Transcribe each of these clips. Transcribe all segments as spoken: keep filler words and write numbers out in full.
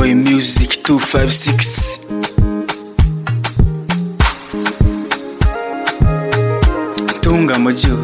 Boy Music two five six. Tunga mojo.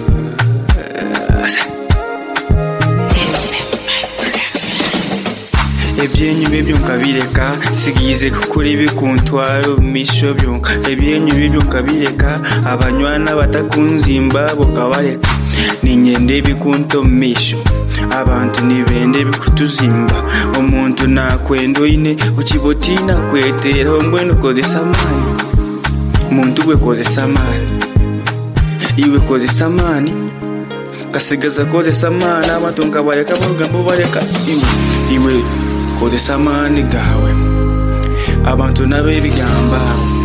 Ebyenyu bibyo nkabireka sigize kukuri bikuntwaro misho byo ebyenyu bibyo nkabireka abanywana batakunzimba bokabareka ninyende bikunto misho abantu nibende bikutuzimba omuntu nakwendo ine ukibotina kwetera mbwenu kodesa mani muntu gwe kodesa mani iwe kodesa mani kasigaza kodesa mani abantu nkabareka bagambo bareka iwe kodesa mani gawe abantu nabe bigamba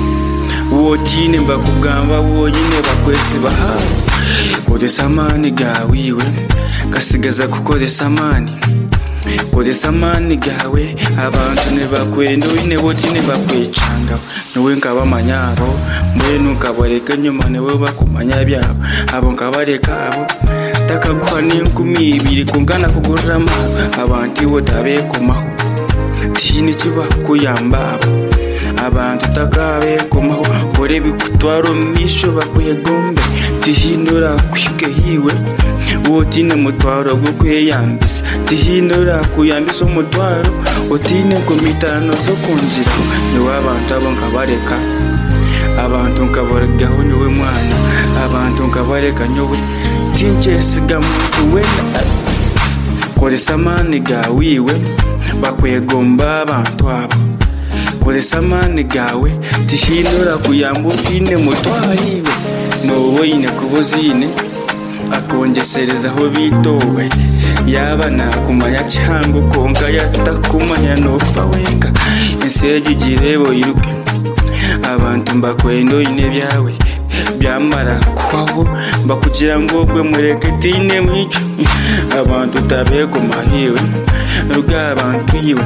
wotine mbakugamba wonyine bakwese bahawe kodesa mani gawe iwe kasigaza kukodesa mani kodesa mani gawe abantu ne bakwendo ine wotine bakwecanga niwe nkabamanyabo mbwenu nkabareka nyuma newe bakumanya byabo abo nkabareka abo takaguha n'inkumi ibiri kungana kugurira amabo abantu iwo tabekomaho tini kiba kuyamba abo abantu takabekomaho kore bikutwaro misho bakwegombe tihindura kwike hiwe wotine mutwaro gwo kweyambisa tihindura kuyambisa umutwaro otine kumitano zo kunzira niwe abantu abo nkabareka abantu nkabaragaho niwe mwana abantu nkabareka nyowe tinchesiga muntu wena kodesa mani gawe iwe bakwegomba abantu abo kodesa mani gawe tihindura kuyamba ine mutwariwe nobo ine kubuzine akongeserezaho bitowe yaba nakumanya cyangwa konka yatakumanya nopfa wenga insege girebo iruke abantu mbakwendo ine byawe byamara kwaho bakugira ngo gwe mureke tine mwico abantu tabeko mahiwe ruga abantu yiwe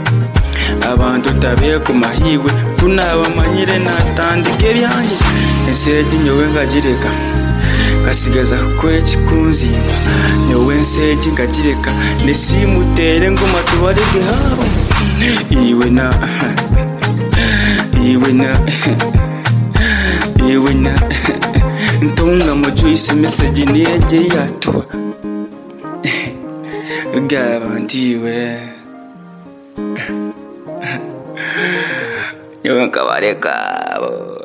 abantu tabeko mahiwe tunabamanyire natandike byanje insege nyowe ngagireka kasigaza kukore kikunzimba nyowe nsege ngagireka nesimutere ngo matubarege habo iwe na iwe na iwe na ntunga mojo isi message niye yatwa garantiwe yo nkabareka